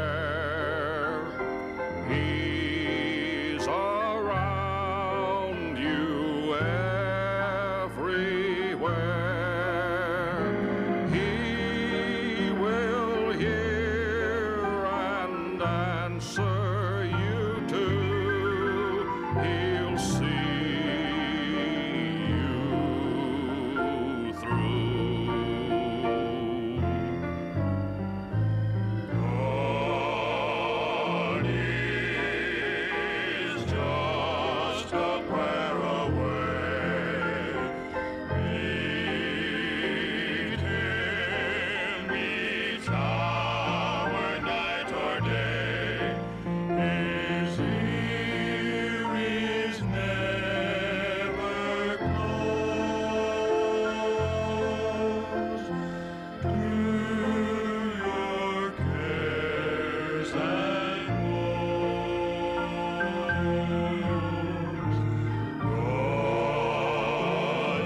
He's around you everywhere. He will hear and answer you too. He'll see you through. God is just a prayer away. Meet Him each hour, night or day. His ear is never closed to your cares and woes. God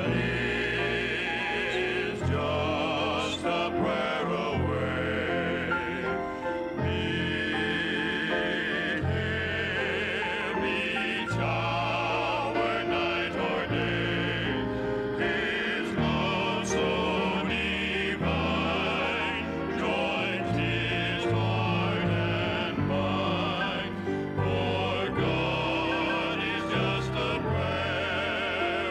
is just a prayer away. Meet Him each hour, night or day. His love so divine joins His heart and mind. For God is just a prayer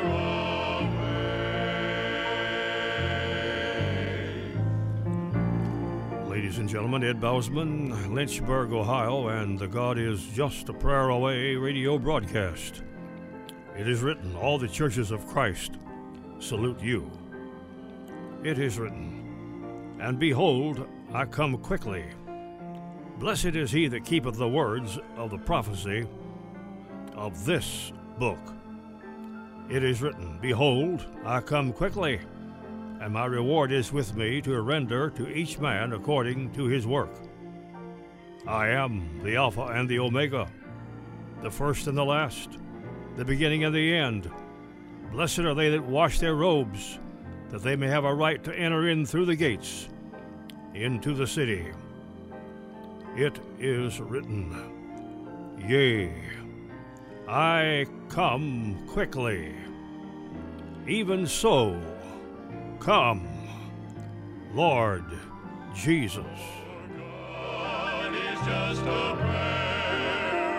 away. Ladies and gentlemen, Ed Bousman, Lynchburg, Ohio, and the God is Just a Prayer Away radio broadcast. It is written, all the churches of Christ salute you. It is written, and behold, I come quickly. Blessed is he that keepeth the words of the prophecy of this book. It is written, behold, I come quickly, and my reward is with me to render to each man according to his work. I am the Alpha and the Omega, the first and the last, the beginning and the end. Blessed are they that wash their robes, that they may have a right to enter in through the gates into the city. It is written, yea, I come quickly. Even so, come, Lord Jesus. God is just a prayer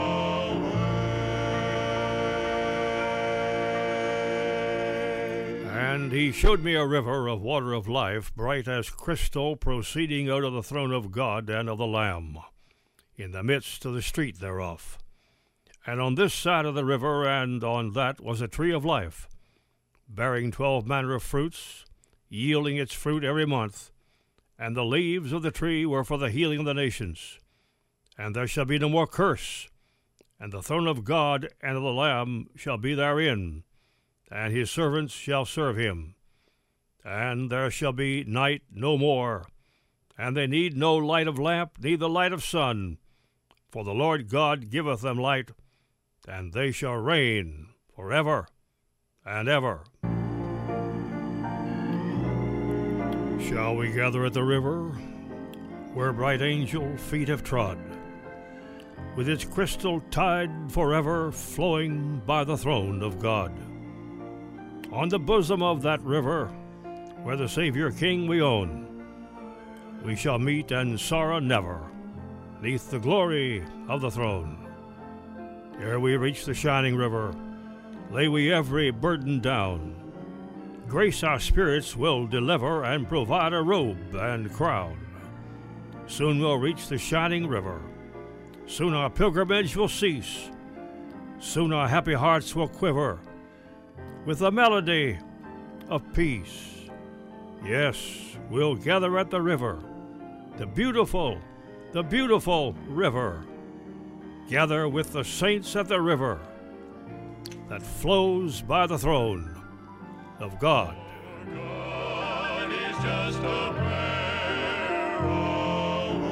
away. And he showed me a river of water of life, bright as crystal, proceeding out of the throne of God and of the Lamb, in the midst of the street thereof. And on this side of the river and on that was a tree of life, bearing 12 manner of fruits, yielding its fruit every month. And the leaves of the tree were for the healing of the nations. And there shall be no more curse, and the throne of God and of the Lamb shall be therein, and his servants shall serve him. And there shall be night no more, and they need no light of lamp, neither light of sun, for the Lord God giveth them light, and they shall reign forever and ever. Shall we gather at the river, where bright angel feet have trod, with its crystal tide forever flowing by the throne of God? On the bosom of that river, where the Savior King we own, we shall meet and sorrow never, neath the glory of the throne. Ere we reach the shining river, lay we every burden down. Grace our spirits will deliver and provide a robe and crown. Soon we'll reach the shining river. Soon our pilgrimage will cease. Soon our happy hearts will quiver with the melody of peace. Yes, we'll gather at the river, the beautiful river. Gather with the saints at the river that flows by the throne of God. God is just a prayer away.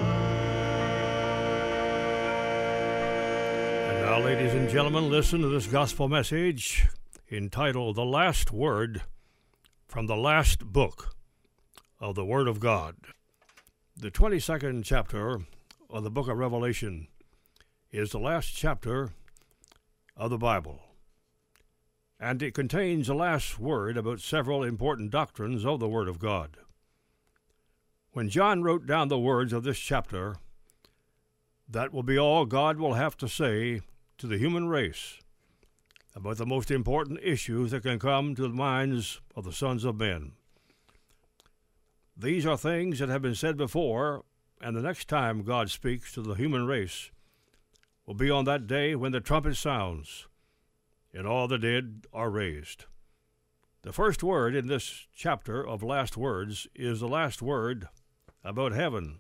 And now, ladies and gentlemen, listen to this gospel message entitled The Last Word from the Last Book of the Word of God. The 22nd chapter of the book of Revelation is the last chapter of the Bible, and it contains the last word about several important doctrines of the Word of God. When John wrote down the words of this chapter, that will be all God will have to say to the human race about the most important issues that can come to the minds of the sons of men. These are things that have been said before, and the next time God speaks to the human race will be on that day when the trumpet sounds and all the dead are raised. The first word in this chapter of last words is the last word about heaven.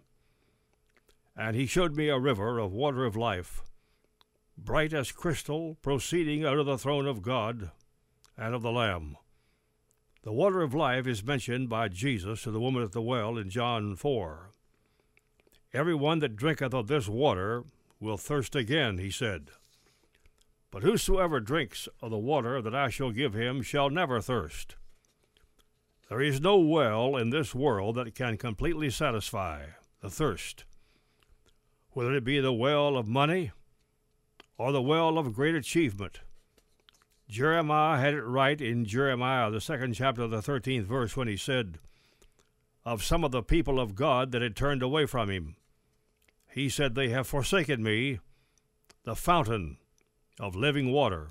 And he showed me a river of water of life, bright as crystal, proceeding out of the throne of God and of the Lamb. The water of life is mentioned by Jesus to the woman at the well in John 4. Every one that drinketh of this water will thirst again, he said. But whosoever drinks of the water that I shall give him shall never thirst. There is no well in this world that can completely satisfy the thirst, whether it be the well of money or the well of great achievement. Jeremiah had it right in Jeremiah, the 2nd chapter, the 13th verse, when he said of some of the people of God that had turned away from him, he said, they have forsaken me, the fountain of living water,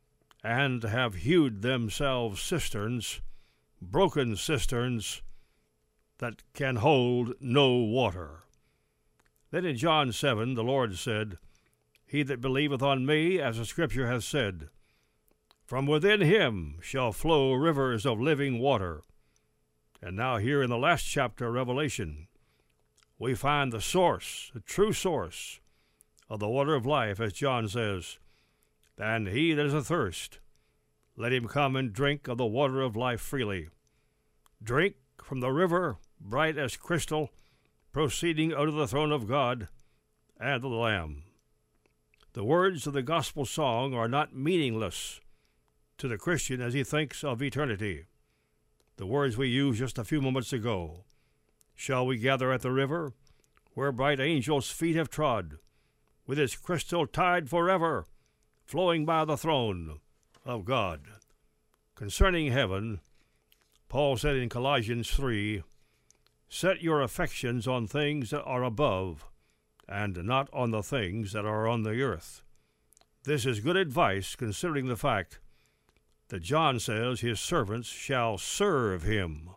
and have hewed themselves cisterns, broken cisterns that can hold no water. Then in John 7, the Lord said, he that believeth on me, as the Scripture hath said, from within him shall flow rivers of living water. And now here in the last chapter of Revelation, we find the source, the true source of the water of life, as John says, and he that is athirst, let him come and drink of the water of life freely. Drink from the river, bright as crystal, proceeding out of the throne of God and of the Lamb. The words of the gospel song are not meaningless to the Christian as he thinks of eternity. The words we used just a few moments ago. Shall we gather at the river, where bright angels' feet have trod, with its crystal tide forever, flowing by the throne of God? Concerning heaven, Paul said in Colossians 3, set your affections on things that are above, and not on the things that are on the earth. This is good advice, considering the fact that John says his servants shall serve him.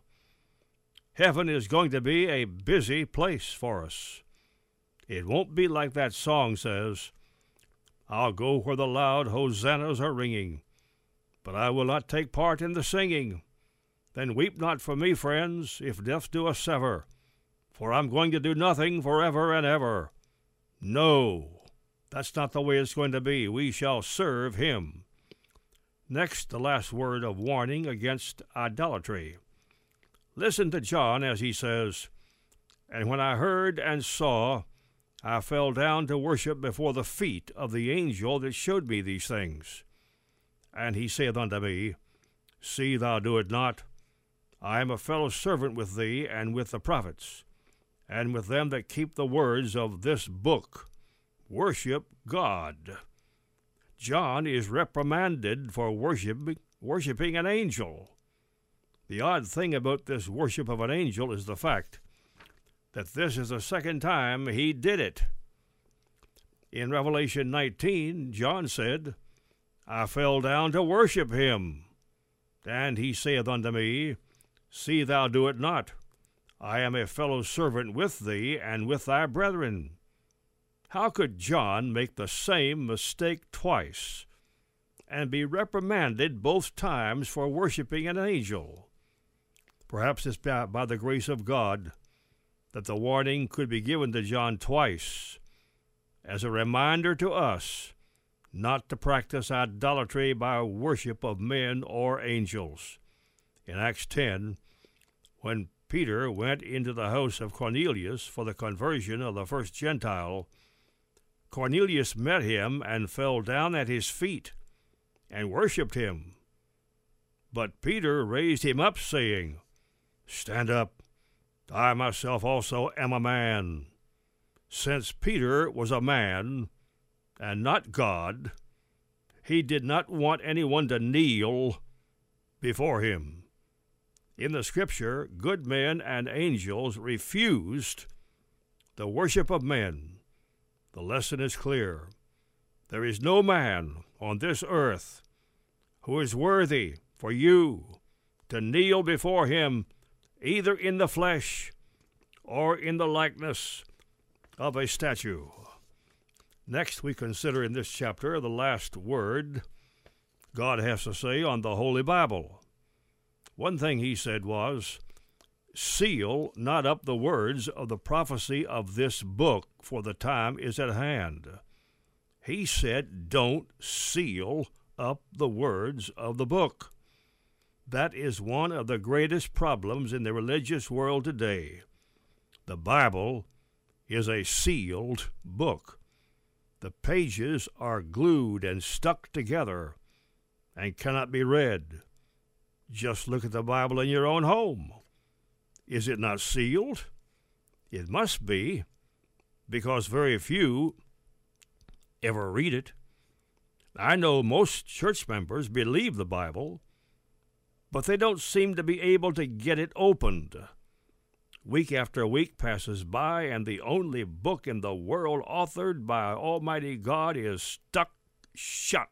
Heaven is going to be a busy place for us. It won't be like that song says, I'll go where the loud hosannas are ringing, but I will not take part in the singing. Then weep not for me, friends, if death do us sever, for I'm going to do nothing forever and ever. No, that's not the way it's going to be. We shall serve him. Next, the last word of warning against idolatry. Listen to John as he says, and when I heard and saw, I fell down to worship before the feet of the angel that showed me these things. And he saith unto me, see thou do it not. I am a fellow servant with thee and with the prophets, and with them that keep the words of this book. Worship God. John is reprimanded for worshiping an angel. The odd thing about this worship of an angel is the fact that this is the second time he did it. In Revelation 19, John said, I fell down to worship him. And he saith unto me, see thou do it not. I am a fellow servant with thee and with thy brethren. How could John make the same mistake twice and be reprimanded both times for worshiping an angel? Perhaps it's by the grace of God that the warning could be given to John twice as a reminder to us not to practice idolatry by worship of men or angels. In Acts 10, when Peter went into the house of Cornelius for the conversion of the first Gentile, Cornelius met him and fell down at his feet and worshipped him. But Peter raised him up, saying, stand up, I myself also am a man. Since Peter was a man and not God, he did not want anyone to kneel before him. In the Scripture, good men and angels refused the worship of men. The lesson is clear. There is no man on this earth who is worthy for you to kneel before him, either in the flesh or in the likeness of a statue. Next, we consider in this chapter the last word God has to say on the Holy Bible. One thing he said was, "Seal not up the words of the prophecy of this book, for the time is at hand." He said, don't seal up the words of the book. That is one of the greatest problems in the religious world today. The Bible is a sealed book. The pages are glued and stuck together and cannot be read. Just look at the Bible in your own home. Is it not sealed? It must be, because very few ever read it. I know most church members believe the Bible, but they don't seem to be able to get it opened. Week after week passes by, and the only book in the world authored by Almighty God is stuck shut.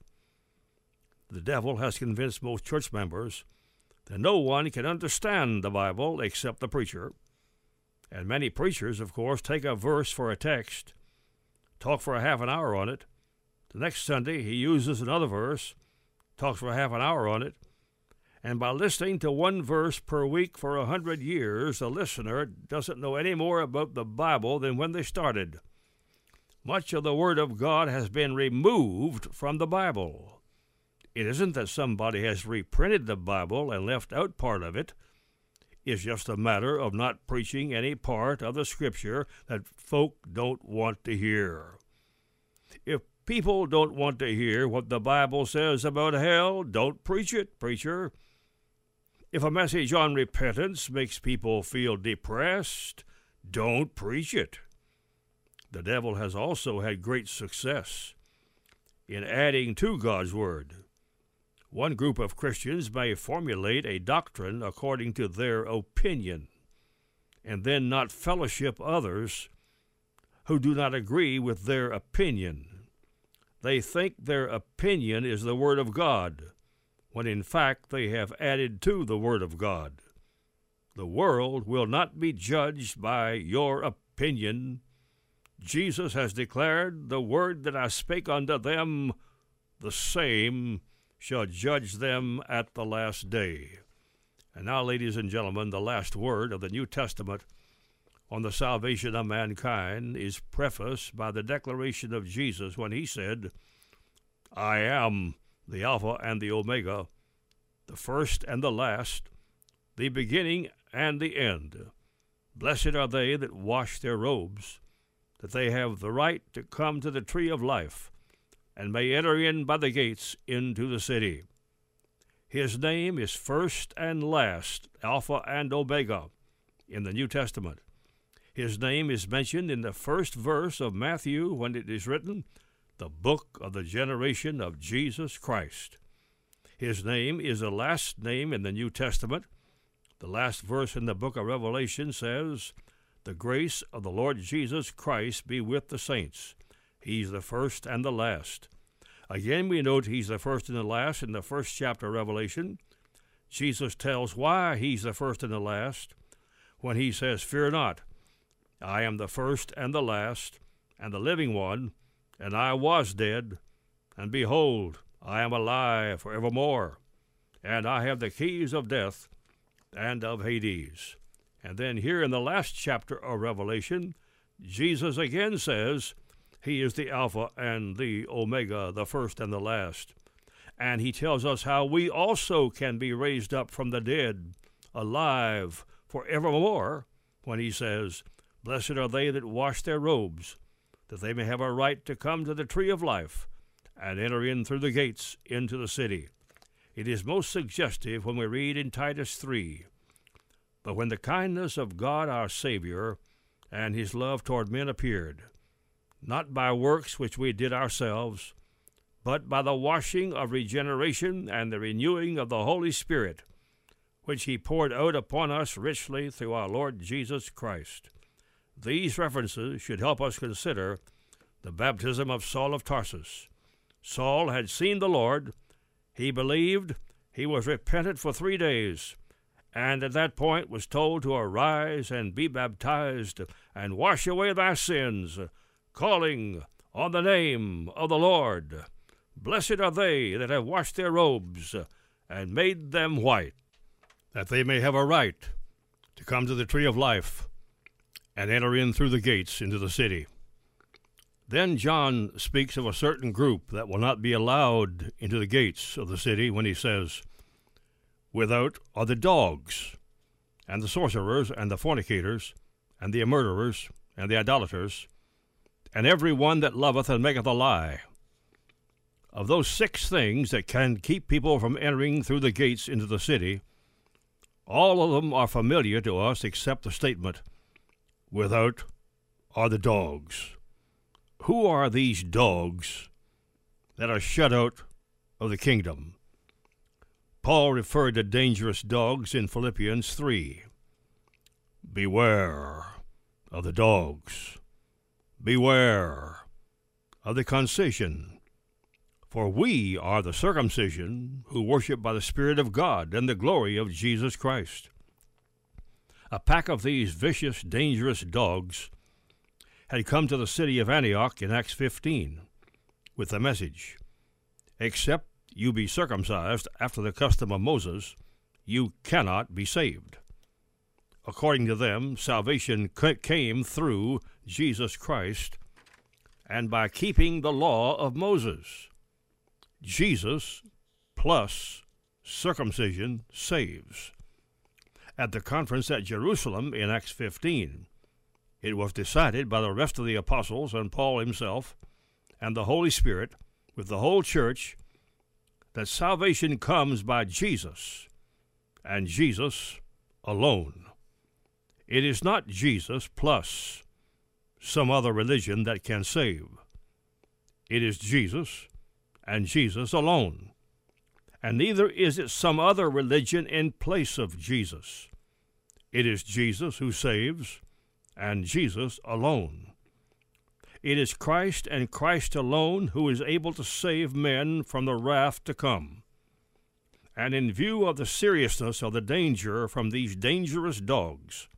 The devil has convinced most church members that no one can understand the Bible except the preacher. And many preachers, of course, take a verse for a text, talk for a half an hour on it. The next Sunday, he uses another verse, talks for a half an hour on it. And by listening to one verse per week for 100 years, the listener doesn't know any more about the Bible than when they started. Much of the Word of God has been removed from the Bible. It isn't that somebody has reprinted the Bible and left out part of it. It's just a matter of not preaching any part of the Scripture that folk don't want to hear. If people don't want to hear what the Bible says about hell, don't preach it, preacher. If a message on repentance makes people feel depressed, don't preach it. The devil has also had great success in adding to God's Word. One group of Christians may formulate a doctrine according to their opinion, and then not fellowship others who do not agree with their opinion. They think their opinion is the Word of God, when in fact they have added to the Word of God. The world will not be judged by your opinion. Jesus has declared, "The word that I spake unto them, the same shall judge them at the last day." And now, ladies and gentlemen, the last word of the New Testament on the salvation of mankind is prefaced by the declaration of Jesus when he said, "I am the Alpha and the Omega, the first and the last, the beginning and the end. Blessed are they that wash their robes, that they have the right to come to the tree of life, and may enter in by the gates into the city." His name is first and last, Alpha and Omega, in the New Testament. His name is mentioned in the first verse of Matthew when it is written, "The book of the generation of Jesus Christ." His name is the last name in the New Testament. The last verse in the book of Revelation says, "The grace of the Lord Jesus Christ be with the saints." He's the first and the last. Again, we note he's the first and the last in the first chapter of Revelation. Jesus tells why he's the first and the last when he says, "Fear not, I am the first and the last, and the living one, and I was dead, and behold, I am alive forevermore, and I have the keys of death and of Hades." And then here in the last chapter of Revelation, Jesus again says he is the Alpha and the Omega, the first and the last. And he tells us how we also can be raised up from the dead, alive forevermore, when he says, "Blessed are they that wash their robes, that they may have a right to come to the tree of life, and enter in through the gates into the city." It is most suggestive when we read in Titus 3, "But when the kindness of God our Savior and his love toward men appeared, not by works which we did ourselves, but by the washing of regeneration and the renewing of the Holy Spirit, which he poured out upon us richly through our Lord Jesus Christ. These references should help us consider the baptism of Saul of Tarsus. Saul had seen the Lord, he believed, he was repentant for 3 days, and at that point was told to arise and be baptized and wash away thy sins, calling on the name of the Lord. Blessed are they that have washed their robes and made them white, that they may have a right to come to the tree of life and enter in through the gates into the city. Then John speaks of a certain group that will not be allowed into the gates of the city when he says, "Without are the dogs, and the sorcerers, and the fornicators, and the murderers, and the idolaters, and every one that loveth and maketh a lie." Of those 6 things that can keep people from entering through the gates into the city, all of them are familiar to us except the statement, "Without are the dogs." Who are these dogs that are shut out of the kingdom? Paul referred to dangerous dogs in Philippians 3. Beware of the dogs. Beware of the concision. For we are the circumcision who worship by the Spirit of God and the glory of Jesus Christ. A pack of these vicious, dangerous dogs had come to the city of Antioch in Acts 15 with the message, "Except you be circumcised after the custom of Moses, you cannot be saved." According to them, salvation came through Jesus Christ and by keeping the law of Moses. Jesus plus circumcision saves. At the conference at Jerusalem in Acts 15, it was decided by the rest of the apostles and Paul himself and the Holy Spirit with the whole church that salvation comes by Jesus and Jesus alone. It is not Jesus plus some other religion that can save. It is Jesus and Jesus alone. And neither is it some other religion in place of Jesus. It is Jesus who saves, and Jesus alone. It is Christ and Christ alone who is able to save men from the wrath to come. And in view of the seriousness of the danger from these dangerous dogs,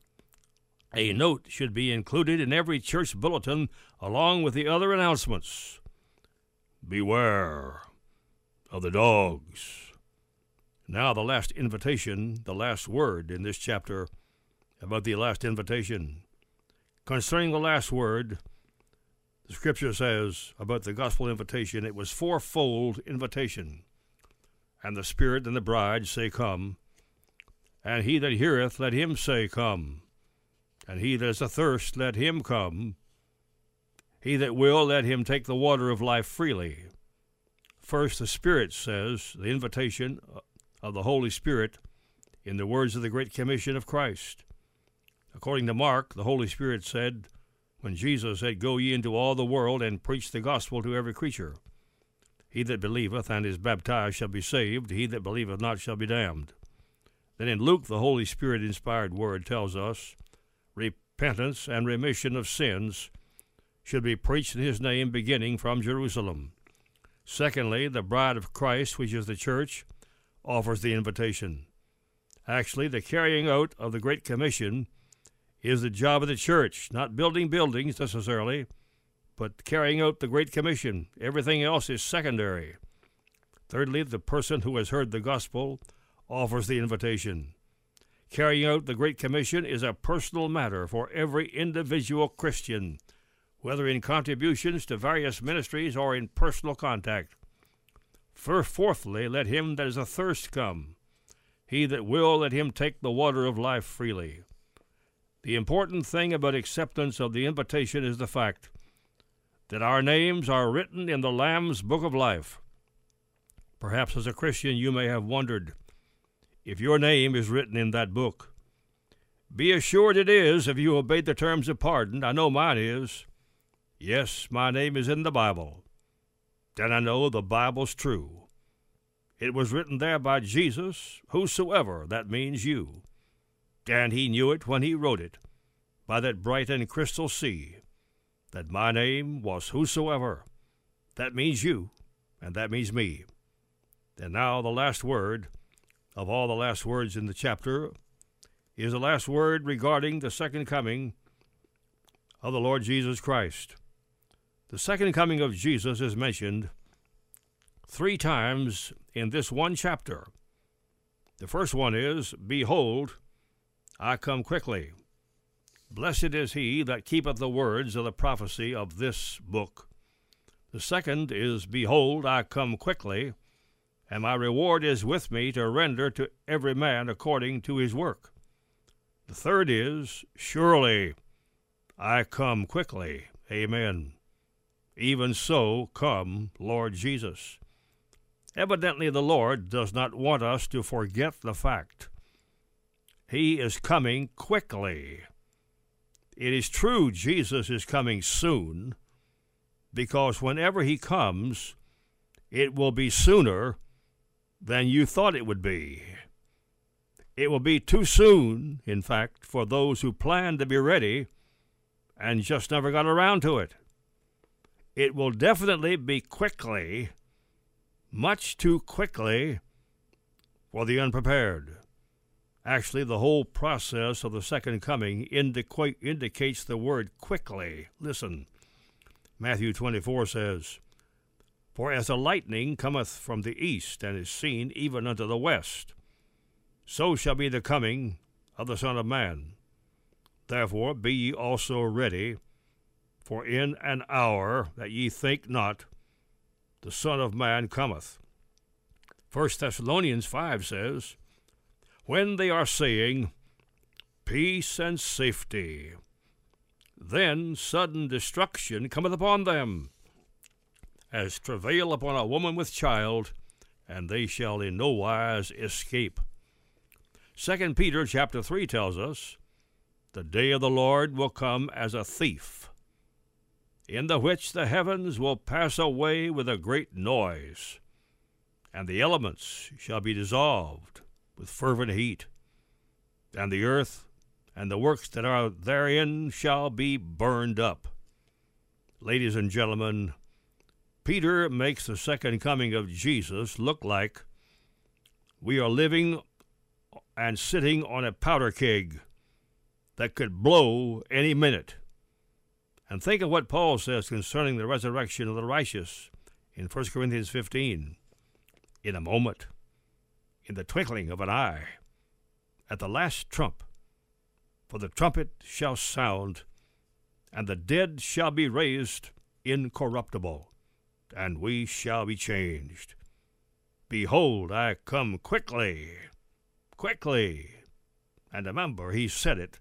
a note should be included in every church bulletin along with the other announcements. Beware of the dogs. Now the last invitation, the last word in this chapter about the last invitation. Concerning the last word, the Scripture says about the gospel invitation, it was 4-fold invitation. And the Spirit and the bride say, "Come." And he that heareth, let him say, "Come." And he that is athirst, let him come. He that will, let him take the water of life freely. First, the Spirit says, the invitation of the Holy Spirit in the words of the Great Commission of Christ. According to Mark, the Holy Spirit said, when Jesus said, "Go ye into all the world and preach the gospel to every creature. He that believeth and is baptized shall be saved. He that believeth not shall be damned." Then in Luke, the Holy Spirit-inspired word tells us, repentance and remission of sins should be preached in his name beginning from Jerusalem. Secondly, the bride of Christ, which is the church, offers the invitation. Actually, the carrying out of the Great Commission is the job of the church, not building buildings necessarily, but carrying out the Great Commission. Everything else is secondary. Thirdly, the person who has heard the gospel offers the invitation. Carrying out the Great Commission is a personal matter for every individual Christian, whether in contributions to various ministries or in personal contact. Fourthly, let him that is athirst come. He that will, let him take the water of life freely. The important thing about acceptance of the invitation is the fact that our names are written in the Lamb's Book of Life. Perhaps as a Christian you may have wondered if your name is written in that book. Be assured it is if you obey the terms of pardon. I know mine is. Yes, my name is in the Bible. And I know the Bible's true. It was written there by Jesus, whosoever, that means you. And he knew it when he wrote it, by that bright and crystal sea, that my name was whosoever. That means you, and that means me. And now the last word of all the last words in the chapter is the last word regarding the second coming of the Lord Jesus Christ. The second coming of Jesus is mentioned 3 times in this one chapter. The first one is, Behold, I come quickly. Blessed is he that keepeth the words of the prophecy of this book. The second is, Behold, I come quickly, and my reward is with me to render to every man according to his work. The third is, Surely I come quickly. Amen. Even so come, Lord Jesus. Evidently the Lord does not want us to forget the fact. He is coming quickly. It is true Jesus is coming soon, because whenever he comes, it will be sooner than you thought it would be. It will be too soon, in fact, for those who plan to be ready and just never got around to it. It will definitely be quickly, much too quickly, for the unprepared. Actually, the whole process of the second coming indicates the word quickly. Listen, Matthew 24 says, For as the lightning cometh from the east, and is seen even unto the west, so shall be the coming of the Son of Man. Therefore be ye also ready, for in an hour that ye think not, the Son of Man cometh. 1 Thessalonians 5 says, When they are saying, Peace and safety, then sudden destruction cometh upon them, as travail upon a woman with child, and they shall in no wise escape. 2 Peter chapter 3 tells us, The day of the Lord will come as a thief, in the which the heavens will pass away with a great noise, and the elements shall be dissolved with fervent heat, and the earth and the works that are therein shall be burned up. Ladies and gentlemen, Peter makes the second coming of Jesus look like we are living and sitting on a powder keg that could blow any minute. And think of what Paul says concerning the resurrection of the righteous in 1 Corinthians 15. In a moment, in the twinkling of an eye, at the last trump, for the trumpet shall sound, and the dead shall be raised incorruptible, and we shall be changed. Behold, I come quickly, quickly. And remember, he said it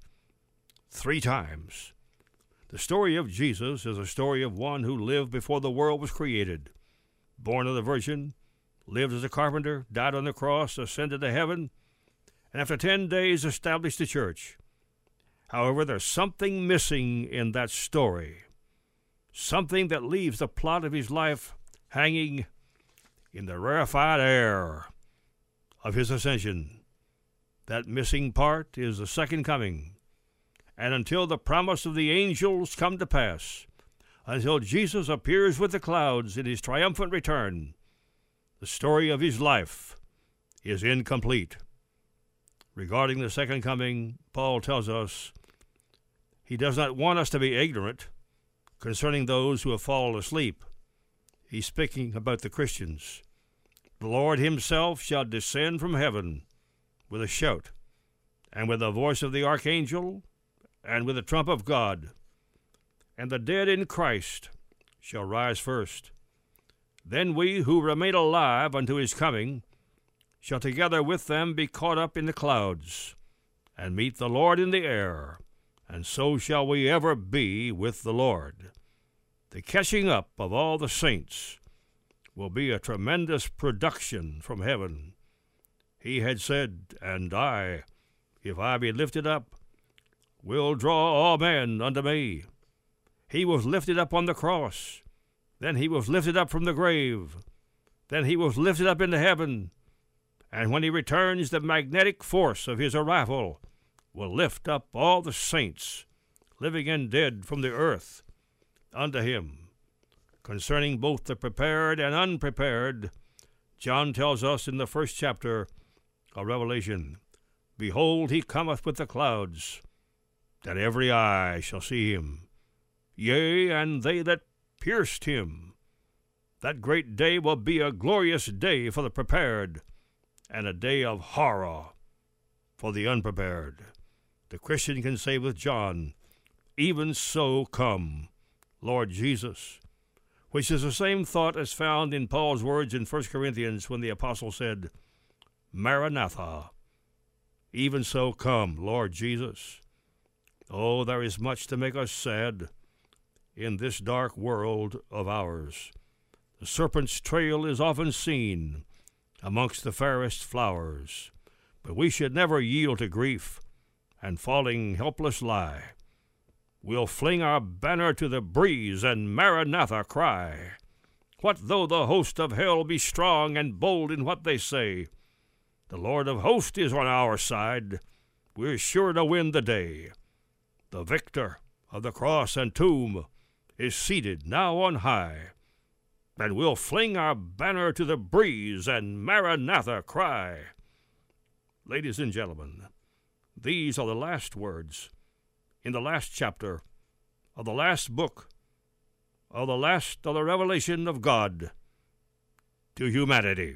3 times. The story of Jesus is a story of one who lived before the world was created, born of the Virgin, lived as a carpenter, died on the cross, ascended to heaven, and after 10 days established the church. However, there's something missing in that story, something that leaves the plot of his life hanging in the rarefied air of his ascension. That missing part is the second coming. And until the promise of the angels come to pass, until Jesus appears with the clouds in his triumphant return, the story of his life is incomplete. Regarding the second coming, Paul tells us he does not want us to be ignorant concerning those who have fallen asleep. He's speaking about the Christians. The Lord himself shall descend from heaven with a shout, and with the voice of the archangel, and with the trump of God. And the dead in Christ shall rise first. Then we who remain alive unto his coming shall together with them be caught up in the clouds, and meet the Lord in the air, and so shall we ever be with the Lord. The catching up of all the saints will be a tremendous production from heaven. He had said, And I, if I be lifted up, will draw all men unto me. He was lifted up on the cross. Then he was lifted up from the grave. Then he was lifted up into heaven. And when he returns, the magnetic force of his arrival will lift up all the saints, living and dead, from the earth unto him. Concerning both the prepared and unprepared, John tells us in the first chapter of Revelation, Behold, he cometh with the clouds, that every eye shall see him, yea, and they that pierced him. That great day will be a glorious day for the prepared, and a day of horror for the unprepared. The Christian can say with John, Even so come, Lord Jesus, which is the same thought as found in Paul's words in 1 Corinthians when the apostle said, Maranatha, even so come, Lord Jesus. Oh, there is much to make us sad in this dark world of ours. The serpent's trail is often seen amongst the fairest flowers, but we should never yield to grief and falling helpless lie. We'll fling our banner to the breeze and Maranatha cry. What though the host of hell be strong and bold in what they say? The Lord of hosts is on our side. We're sure to win the day. The victor of the cross and tomb is seated now on high, and we'll fling our banner to the breeze and Maranatha cry. Ladies and gentlemen, these are the last words in the last chapter of the last book of the revelation of God to humanity.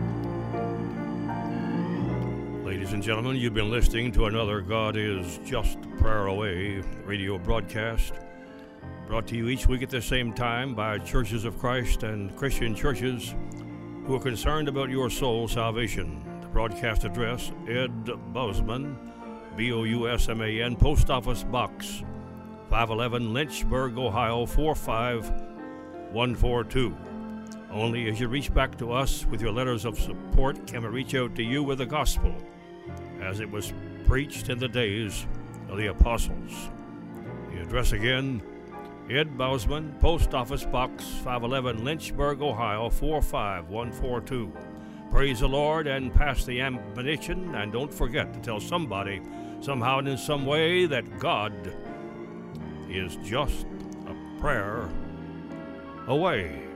Ladies and gentlemen, you've been listening to another God is Just a Prayer Away radio broadcast, brought to you each week at the same time by Churches of Christ and Christian churches who are concerned about your soul salvation. The broadcast address, Ed Bousman, Bousman, Post Office Box 511, Lynchburg, Ohio 45142. Only as you reach back to us with your letters of support can we reach out to you with the gospel as it was preached in the days of the apostles. The address again, Ed Bousman, Post Office Box 511, Lynchburg, Ohio 45142. Praise the Lord and pass the admonition, and don't forget to tell somebody, somehow and in some way, that God is just a prayer away.